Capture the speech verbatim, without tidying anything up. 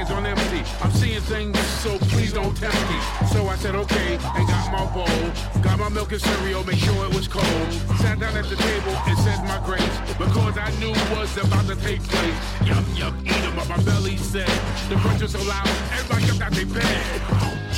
seconds on empty. I'm seeing things, so please don't tempt me. So I said okay, and got my bowl, got my milk and cereal, make sure it was cold. Sat down at the table and said my grace, because I knew what's about to take place. Yup, yup, eat 'em up, my belly said. The crunch was so loud, everybody jumped out their bed.